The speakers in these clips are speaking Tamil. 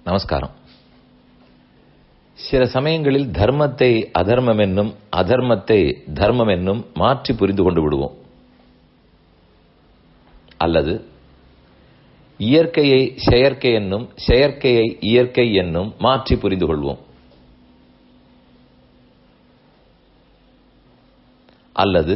நமஸ்காரம். சில சமயங்களில் தர்மத்தை அதர்மம் என்னும், அதர்மத்தை தர்மம் என்னும் மாற்றி புரிந்து கொண்டு விடுவோம். அல்லது இயற்கையை செயற்கை என்னும், செயற்கையை இயற்கை என்னும் மாற்றி புரிந்து கொள்வோம். அல்லது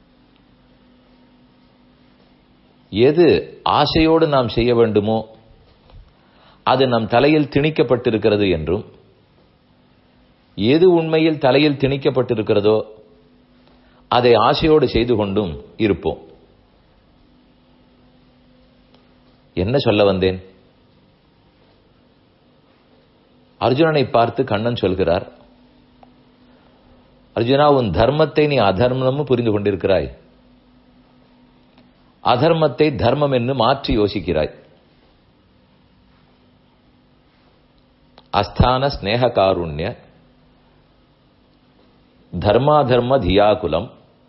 எது ஆசையோடு நாம் செய்ய வேண்டுமோ அது நம் தலையில் திணிக்கப்பட்டிருக்கிறது என்றும், எது உண்மையில் தலையில் திணிக்கப்பட்டிருக்கிறதோ அதை ஆசையோடு செய்து கொண்டும் இருப்போம். என்ன சொல்ல வந்தேன்? அர்ஜுனனை பார்த்து கண்ணன் சொல்கிறார், அர்ஜுனா, உன் தர்மத்தை நீ அதர்மமும் புரிந்து கொண்டிருக்கிறாய், அதர்மத்தை தர்மம் என்று மாற்றி யோசிக்கிறாய். அஸ்தான ஸ்நேக காருண்ய தர்மாதர்ம தியாகுலம்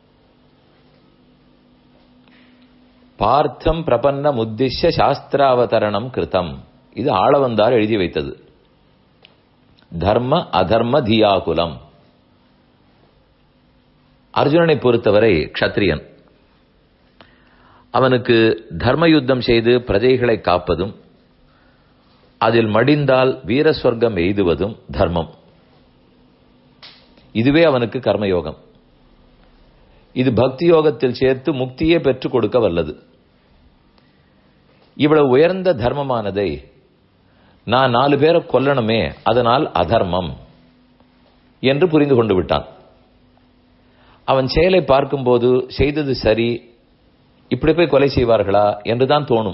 பார்த்தம் பிரபன்ன முத்திஷ்ய சாஸ்திராவதரணம் கிருதம். இது ஆளவந்தார் எழுதி வைத்தது. தர்ம அதர்ம தியாகுலம். அர்ஜுனனை பொறுத்தவரை க்ஷத்ரியன். அவனுக்கு தர்ம யுத்தம் செய்து பிரஜைகளை காப்பதும், அதில் மடிந்தால் வீரஸ்வர்க்கம் எய்துவதும் தர்மம். இதுவே அவனுக்கு கர்மயோகம். இது பக்தி யோகத்தில் சேர்த்து முக்தியே பெற்றுக் கொடுக்க வல்லது. இவ்வளவு உயர்ந்த தர்மமானதை நான் 4 பேரை கொல்லணுமே, அதனால் அதர்மம் என்று புரிந்து கொண்டு விட்டான். அவன் செயலை பார்க்கும்போது செய்தது சரி, இப்படி போய் கொலை செய்வார்களா என்றுதான் தோணும்.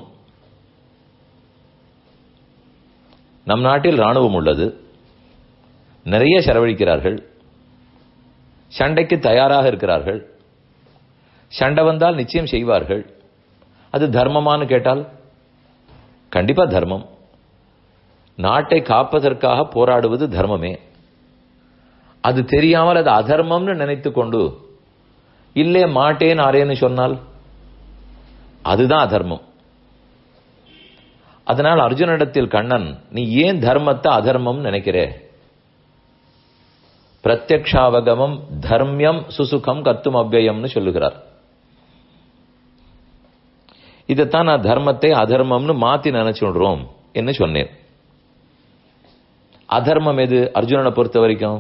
நம் நாட்டில் ராணுவம் உள்ளது, நிறைய செலவழிக்கிறார்கள், சண்டைக்கு தயாராக இருக்கிறார்கள், சண்டை வந்தால் நிச்சயம் செய்வார்கள். அது தர்மமானு கேட்டால் கண்டிப்பா தர்மம். நாட்டை காப்பதற்காக போராடுவது தர்மமே. அது தெரியாமல் அது அதர்மம்னு நினைத்துக் கொண்டு இல்லே மாட்டேன் ஆரேன்னு சொன்னால் அதுதான் அதர்மம். அதனால் அர்ஜுனிடத்தில் கண்ணன், நீ ஏன் தர்மத்தை அதர்மம் நினைக்கிறே? பிரத்யக்ஷாவகமம் தர்மியம் சுசுகம் கத்தும் அவ்யயம்னு சொல்லுகிறார். இதைத்தான் நான் தர்மத்தை அதர்மம்னு மாத்தி நினைச்சுடுறோம் என்று சொன்னேன். அதர்மம் எது அர்ஜுனனை பொறுத்த வரைக்கும்?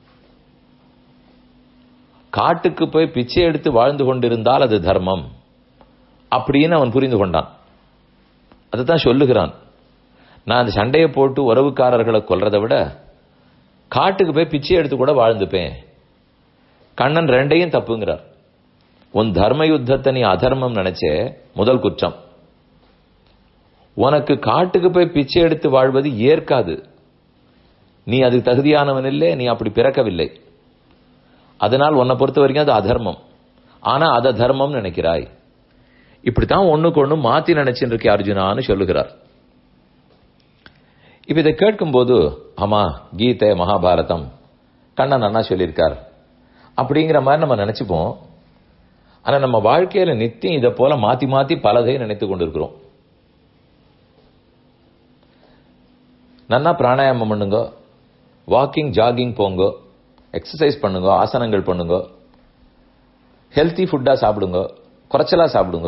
காட்டுக்கு போய் பிச்சை எடுத்து வாழ்ந்து கொண்டிருந்தால் அது தர்மம் அப்படின்னு அவன் புரிந்து கொண்டான். அதுதான் சொல்லுகிறான், நான் அந்த சண்டையை போட்டு உறவுக்காரர்களை கொல்றதை விட காட்டுக்கு போய் பிச்சை எடுத்து கூட வாழ்ந்துப்பேன். கண்ணன் ரெண்டையும் தப்புங்கிறார். உன் தர்ம யுத்தத்தை நீ அதர்மம் நினைச்சே, முதல் குற்றம். உனக்கு காட்டுக்கு போய் பிச்சை எடுத்து வாழ்வது ஏற்காது. நீ அதுக்கு தகுதியானவன் இல்லை, நீ அப்படி பிறக்கவில்லை. அதனால் உன்னை பொறுத்த வரைக்கும் அது அதர்மம். ஆனா அதை தர்மம் நினைக்கிறாய். இப்படித்தான் ஒண்ணுக்கு ஒண்ணு மாத்தி நினைச்சுட்டு இருக்கே அர்ஜுனான்னு சொல்லுகிறார். இப்ப இதை கேட்கும் போது, ஆமா, கீதை மகாபாரதம் கண்ணன் அண்ணா சொல்லியிருக்கார் அப்படிங்கிற மாதிரி நம்ம நினைச்சுப்போம். ஆனா நம்ம வாழ்க்கையில நித்தியம் இதை போல மாத்தி மாத்தி பலதை நினைத்து கொண்டிருக்கிறோம். நன்னா பிராணாயாமம் பண்ணுங்க, வாக்கிங் ஜாகிங் போங்க, எக்ஸசைஸ் பண்ணுங்க, ஆசனங்கள் பண்ணுங்க, ஹெல்த்தி ஃபுட்டா சாப்பிடுங்க, குறைச்சலா சாப்பிடுங்க,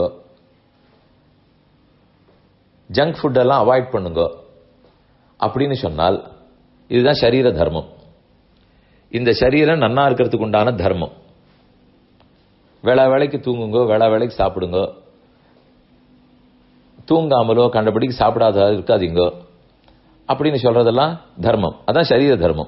ஜங்க் ஃபுட் எல்லாம் அவாய்ட் பண்ணுங்க அப்படின்னு சொன்னால் இதுதான் சரீர தர்மம். இந்த சரீரம் நன்னா இருக்கிறதுக்கு உண்டான தர்மம். வேளா வேளைக்கு தூங்குங்க, வேளா வேளைக்கு சாப்பிடுங்க, தூங்காமலோ கண்டபடிக்கு சாப்பிடாத இருக்காதீங்க அப்படின்னு சொல்றதெல்லாம் தர்மம். அதான் சரீர தர்மம்.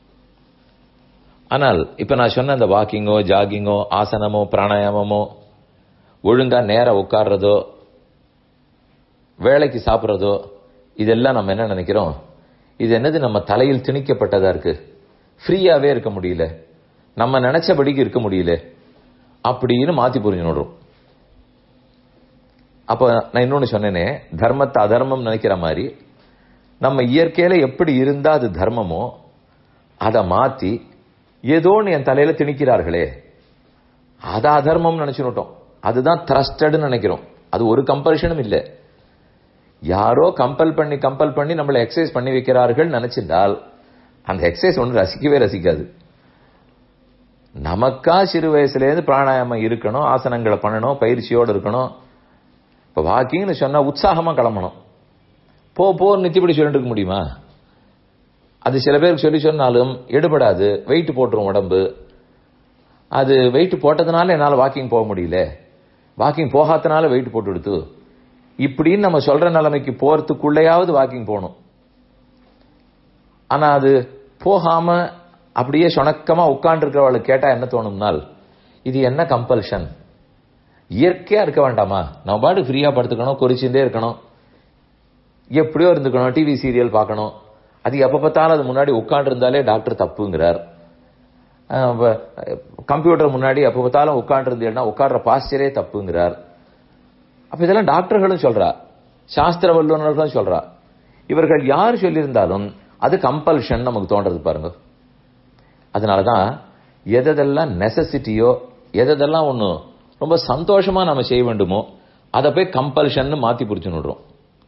ஆனால் இப்ப நான் சொன்ன அந்த வாக்கிங்கோ ஜாகிங்கோ ஆசனமோ பிராணாயாமமோ, ஒழுங்கா நேரம் உட்கார்றதோ வேலைக்கு சாப்பிட்றதோ, இதெல்லாம் நம்ம என்ன நினைக்கிறோம்? இது என்னது, நம்ம தலையில் திணிக்கப்பட்டதா இருக்கு, ஃப்ரீயாவே இருக்க முடியல, நம்ம நினைச்சபடிக்கு இருக்க முடியல அப்படின்னு மாத்தி புரிஞ்சுடுறோம். அப்ப நான் இன்னொன்னு சொன்னேனே, தர்மத்தை அதர்மம் நினைக்கிற மாதிரி நம்ம இயற்கையில எப்படி இருந்தா அது தர்மமோ அதை மாத்தி ஏதோன்னு என் தலையில திணிக்கிறார்களே, அதை அதர்மம் நினைச்சுட்டோம். அதுதான் த்ரஸ்டட்னு நினைக்கிறோம். அது ஒரு கம்பரிஷனும் இல்லை. யாரோ கம்பல் பண்ணி நம்மளை எக்ஸசைஸ் பண்ணி வைக்கிறார்கள் நினைச்சிருந்தால் அந்த எக்ஸசைஸ் ஒன்று ரசிக்கவே ரசிக்காது. நமக்கா சிறு வயசுலேருந்து பிராணாயாமம் இருக்கணும், ஆசனங்களை பண்ணணும், பயிற்சியோடு இருக்கணும். இப்ப வாக்கிங்னு சொன்னா உற்சாகமா கிளம்பணும். போர் நித்திப்படி சொல்லிட்டு இருக்க முடியுமா? அது சில பேருக்கு சொல்லி சொன்னாலும் எடுபடாது, வெயிட் போட்டுரும் உடம்பு. அது வெயிட் போட்டதுனால என்னால் வாக்கிங் போக முடியல, வாக்கிங் போகாதனால வெயிட் போட்டு எடுத்து, இப்படின்னு நம்ம சொல்ற நிலைமைக்கு போறதுக்குள்ளையாவது வாக்கிங் போகணும். ஆனா அது போகாம அப்படியே சொணக்கமா உட்கார்ந்து இருக்கிறவளுக்கு கேட்டா என்ன தோணும்னால், இது என்ன கம்பல்ஷன்? இயற்கையா இருக்க வேண்டாமா? நம்ம பாட்டு ஃப்ரீயா படுத்துக்கணும், குறிச்சுட்டே இருக்கணும், எப்படியோ இருந்துக்கணும், டிவி சீரியல் பார்க்கணும். அது எப்ப பார்த்தாலும் அது முன்னாடி உட்கார்ந்து இருந்தாலே டாக்டர் தப்புங்கிறார். கம்ப்யூட்டர் முன்னாடி எப்ப பார்த்தாலும் உட்கார்ந்து இருந்தேன்னா உட்கார்ற பாஸ்டரே தப்புங்கிறார். அப்ப இதெல்லாம் டாக்டர்களும் சொல்றா, சாஸ்திர வல்லுநர்களும் சொல்றா. இவர்கள் யார் சொல்லியிருந்தாலும் அது கம்பல்ஷன் நமக்கு தோன்றது பாருங்க. அதனாலதான் எதெல்லாம் நெசசிட்டியோ, எதெல்லாம் ஒண்ணு ரொம்ப சந்தோஷமா நம்ம செய்ய வேண்டுமோ அதை போய் கம்பல்ஷன் மாத்தி புரிச்சு விடுறோம்.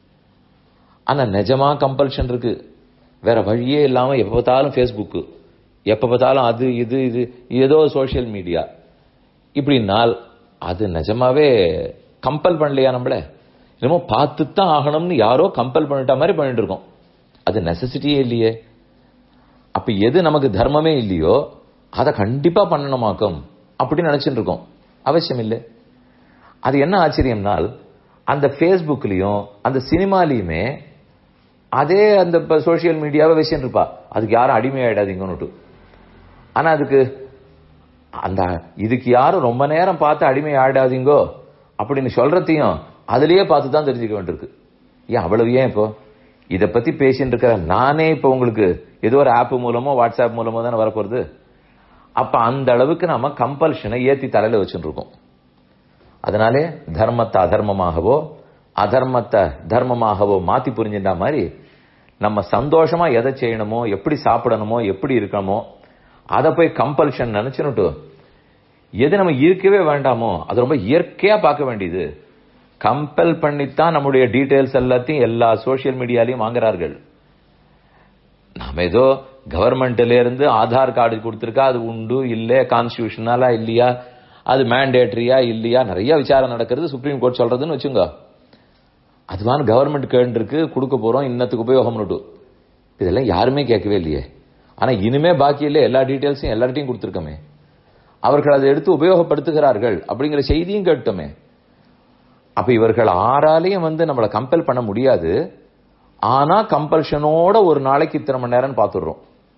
ஆனா நிஜமா கம்பல்ஷன் இருக்கு, வேற வழியே இல்லாம எப்ப பார்த்தாலும் பேஸ்புக், எப்ப பார்த்தாலும் அது இது ஏதோ சோசியல் மீடியா இப்படினால் அது நிஜமாவே கம்பல் பண்ணலையா? நம்மள என்னமோ பார்த்துத்தான் ஆகணும்னு யாரோ கம்பல் பண்ணிட்ட மாதிரி பண்ணிட்டு இருக்கோம். அது நெசசிட்டியே இல்லையே. அப்ப எது நமக்கு தர்மமே இல்லையோ அதை கண்டிப்பா பண்ணணுமாக்கும் அப்படின்னு நினைச்சுட்டு இருக்கோம். அவசியம் இல்லை. அது என்ன ஆச்சரியம்னால், அந்த பேஸ்புக்லயும் அந்த சினிமாலையுமே அதே அந்த சோசியல் மீடியாவை விஷயம் இருப்பா, அதுக்கு யாரும் அடிமையாயிடாதீங்கன்னு. ஆனா அதுக்கு அந்த இதுக்கு யாரும் ரொம்ப நேரம் பார்த்து அடிமை ஆயிடாதீங்கோ அப்படின்னு சொல்றதையும் அதுலயே பார்த்து தான் தெரிஞ்சுக்க வேண்டியிருக்கு. ஏன் அவ்வளவு? ஏன் இப்போ இதை பத்தி பேசிட்டு இருக்கிற நானே இப்ப உங்களுக்கு ஏதோ ஒரு ஆப் மூலமோ வாட்ஸ்அப் மூலமோ தானே வரப்போறது. அப்ப அந்த அளவுக்கு நாம கம்பல்ஷனை ஏத்தி தலையில வச்சுட்டு இருக்கோம். அதனாலே தர்மத்தை அதர்மமாகவோ அதர்மத்தை தர்மமாகவோ மாத்தி புரிஞ்சுட்டா மாதிரி நம்ம சந்தோஷமா எதை செய்யணுமோ, எப்படி சாப்பிடணுமோ, எப்படி இருக்கணுமோ அதை போய் கம்பல்ஷன் நினைச்சுட்டு எது நம்ம இருக்கவே வேண்டாமோ அது ரொம்ப இயற்கையா பார்க்க வேண்டியது. கம்பல் பண்ணித்தான் நம்முடைய டீடைல்ஸ் எல்லாத்தையும் எல்லா சோசியல் மீடியாலையும் வாங்குறார்கள். நாம ஏதோ கவர்மெண்ட்ல இருந்து ஆதார் கார்டு கொடுத்திருக்கா, அது உண்டு இல்ல, கான்ஸ்டிடியூஷனலா இல்லையா, அது மேண்டேட்டரியா இல்லையா, நிறைய விசாரம் நடக்கிறது, சுப்ரீம் கோர்ட் சொல்றதுன்னு வச்சுங்க. அதுவான கவர்மெண்ட் கேட்டு இருக்கு, கொடுக்க போறோம், இன்னத்துக்கு உபயோகம். இதெல்லாம் யாருமே கேட்கவே இல்லையே. ஆனா இனிமே பாக்கி இல்லை, எல்லா டீடைல்ஸையும் எல்லார்ட்டையும் கொடுத்திருக்கோமே, அவர்கள் அதை எடுத்து உபயோகப்படுத்துகிறார்கள் அப்படிங்கிற செய்தியும் கேட்டோமே. அப்ப இவர்கள் ஆறாலையும் நம்மளை கம்பல் பண்ண முடியாது. ஆனா கம்பல்ஷனோட ஒரு நாளைக்கு இத்தனை மணி நேரம் பார்த்துடுறோம்.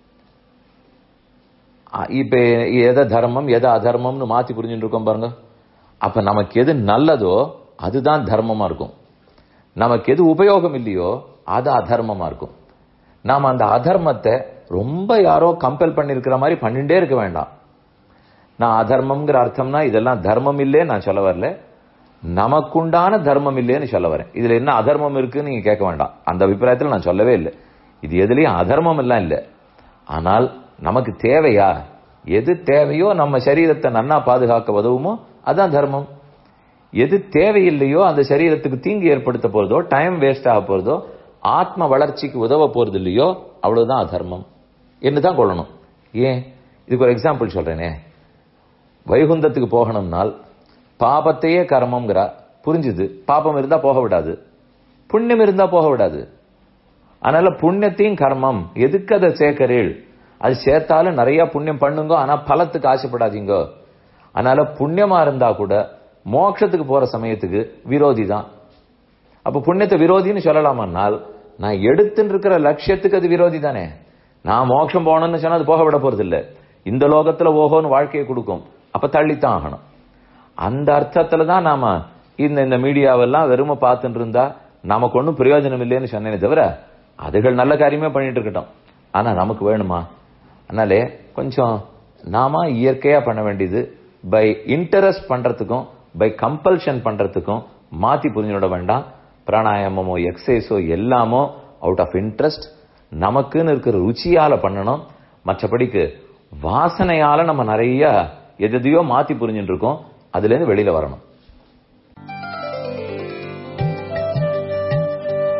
இப்ப எதை தர்மம் எதை அதர்மம்னு மாத்தி புரிஞ்சுட்டு இருக்கோம் பாருங்க. அப்ப நமக்கு எது நல்லதோ அதுதான் தர்மமா இருக்கும், நமக்கு எது உபயோகம் இல்லையோ அது அதர்மமா இருக்கும். நாம அந்த அதர்மத்தை ரொம்ப யாரோ கம்பல் பண்ணிருக்கிற மாதிரி பண்ணிட்டே இருக்க வேண்டாம். நான் அதர்மம்ங்கிற அர்த்தம்னா இதெல்லாம் தர்மம் இல்லைன்னு நான் சொல்ல வரல, நமக்குண்டான தர்மம் இல்லைன்னு சொல்ல வரேன். இதுல என்ன அதர்மம் இருக்குன்னு நீங்க கேட்க வேண்டாம், அந்த அபிப்பிராயத்தில் நான் சொல்லவே இல்லை. இது எதுலயும் அதர்மம் எல்லாம் இல்லை. ஆனால் நமக்கு தேவையா, எது தேவையோ நம்ம சரீரத்தை நன்னா பாதுகாக்க உதவுமோ அதான் தர்மம். எது தேவையில்லையோ, அந்த சரீரத்துக்கு தீங்கு ஏற்படுத்த போறதோ, டைம் வேஸ்ட் ஆக போறதோ, ஆத்ம வளர்ச்சிக்கு உதவ போறது இல்லையோ அவ்வளவுதான் அதர்மம் என்னதான் கொள்ளணும். ஏன், இதுக்கு ஒரு எக்ஸாம்பிள் சொல்றேனே. வைகுந்தத்துக்கு போகணும்னால் பாபத்தையே கர்மம்ங்கிறா, புரிஞ்சுது. பாபம் இருந்தா போக விடாது, புண்ணியம் இருந்தா போக விடாது. அதனால புண்ணியத்தையும் கர்மம் எதுக்கு அதை சேர்க்கிறீள், அது சேர்த்தாலும் நிறைய புண்ணியம் பண்ணுங்க, ஆனா பலத்துக்கு ஆசைப்படாதீங்க. அதனால புண்ணியமா இருந்தா கூட மோட்சத்துக்கு போற சமயத்துக்கு விரோதி தான். அப்ப புண்ணியத்தை விரோதின்னு சொல்லலாமானால், நான் எடுத்துட்டு இருக்கிற லட்சியத்துக்கு அது விரோதி தானே. நான் மோட்சம் போகணும்னு சொன்னா அது போக விட போறது இல்லை, இந்த லோகத்துல ஓகோன்னு வாழ்க்கையை கொடுக்கும், அப்ப தள்ளித்தான் ஆகணும். அந்த அர்த்தத்துல தான் நாம இந்த மீடியாவெல்லாம் வெறுமை பார்த்துட்டு இருந்தா நமக்கு ஒன்றும் பிரயோஜனம் இல்லைன்னு சொன்னேனே தவிர, அதுகள் நல்ல காரியமே பண்ணிட்டு இருக்கட்டும். ஆனா நமக்கு வேணுமா? அதனாலே கொஞ்சம் நாம இயற்கையா பண்ண வேண்டியது, பை இன்டரெஸ்ட் பண்றதுக்கும் பை கம்பல்ஷன் பண்றதுக்கும் மாத்தி புரிஞ்சுட வேண்டாம். பிராணாயாமமோ எக்ஸசைஸோ எல்லாமோ அவுட் ஆஃப் இன்ட்ரெஸ்ட் நமக்குன்னு இருக்கிற ருச்சியால பண்ணணும். மற்றபடிக்கு வாசனையால நம்ம நிறைய எதையோ மாத்தி புரிஞ்சுட்டு இருக்கோம், அதுல இருந்து வெளியில வரணும்.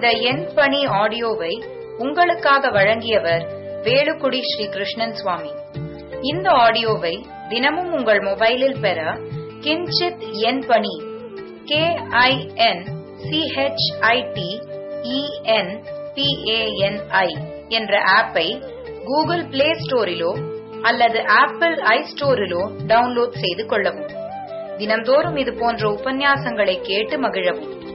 இந்த என் பணி ஆடியோவை உங்களுக்காக வழங்கியவர் வேலுக்குடி ஸ்ரீ கிருஷ்ணன் சுவாமி. இந்த ஆடியோவை தினமும் உங்கள் மொபைலில் பெற கிஞ்சித் என் பணி KINCHITENPANI என்ற ஆப்பை கூகுள் பிளே ஸ்டோரிலோ அல்லது ஆப்பிள் ஐ ஸ்டோரிலோ டவுன்லோட் செய்து கொள்ளவும். தினந்தோறும் இது போன்ற உபன்யாசங்களை கேட்டு மகிழவும்.